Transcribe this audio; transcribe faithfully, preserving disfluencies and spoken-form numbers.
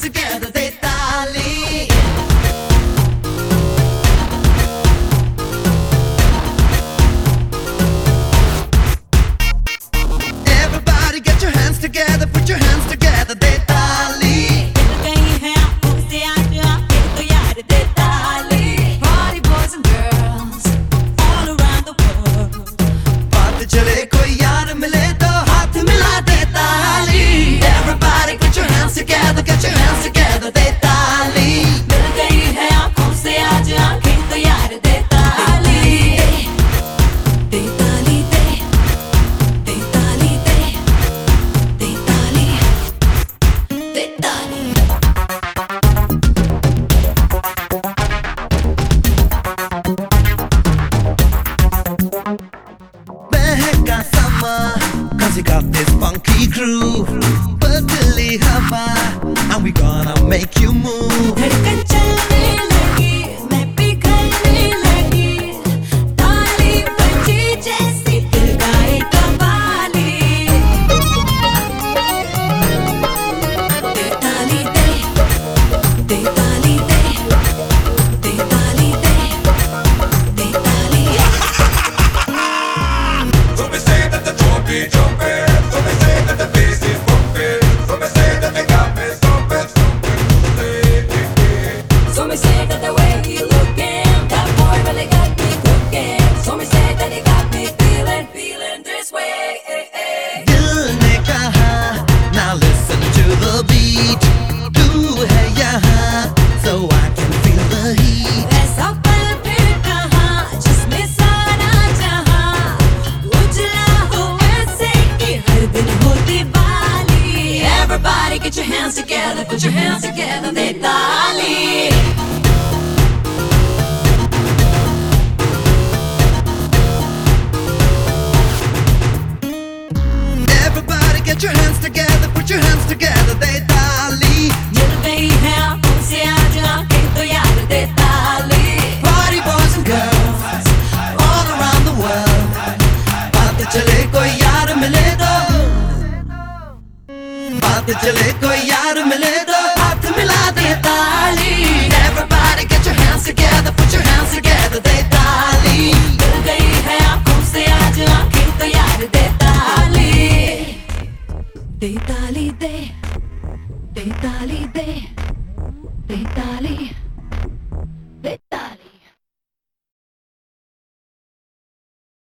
hands together, they tali. Everybody get your hands together, put your hands together, they tali. Party boys and girls all around the world. बात चले कोई यार मिले तो हाथ मिला दे ताली. Everybody get your hands together, get your hands together, they tali. मिल गई है आँखों से आज आँखें तो यार दे ताली. दे ताली दे, दे ताली दे, दे ताली, दे ताली. Beheka sama, cause you got this funky groove. Badli hawa, and we gonna make you move. धड़कन चलने लगी, मैं पिघलने लगी. ताली बजी जैसी दिल गाए कव्वाली. दे ताली दे, दे ताली दे, दे ताली दे, दे ताली. So they say that the drum be jumping, so they say that the bass is bumping, so they say that they got me stomping, stomping. So me say that the way he looking, that boy really got me cooking. So me say that he got me feeling, feeling this way. Dil ne kaha, now listen to the beat. Tu hai yahan, so I can feel the heat. ऐसा पल फिर कहाँ, जिसमें सारा जहां उजला हो ऐसे कि हर दिन हो Diwali. Everybody get your hands together, put your hands together, they tali. Everybody get your hands together, put your hands together, they tali. मिल गई है आँखों से आज आँखें तो यार दे ताली. Party boys and girls all around the world. बात चले कोई यार मिले तो, बात चले कोई यार मिले तो हाथ मिला दे ताली. Everybody get your hands together, put your hands together, they tali. मिल गई है आँखों से आज आँखें तो यार दे ताली. दे ताली दे, दे ताली दे.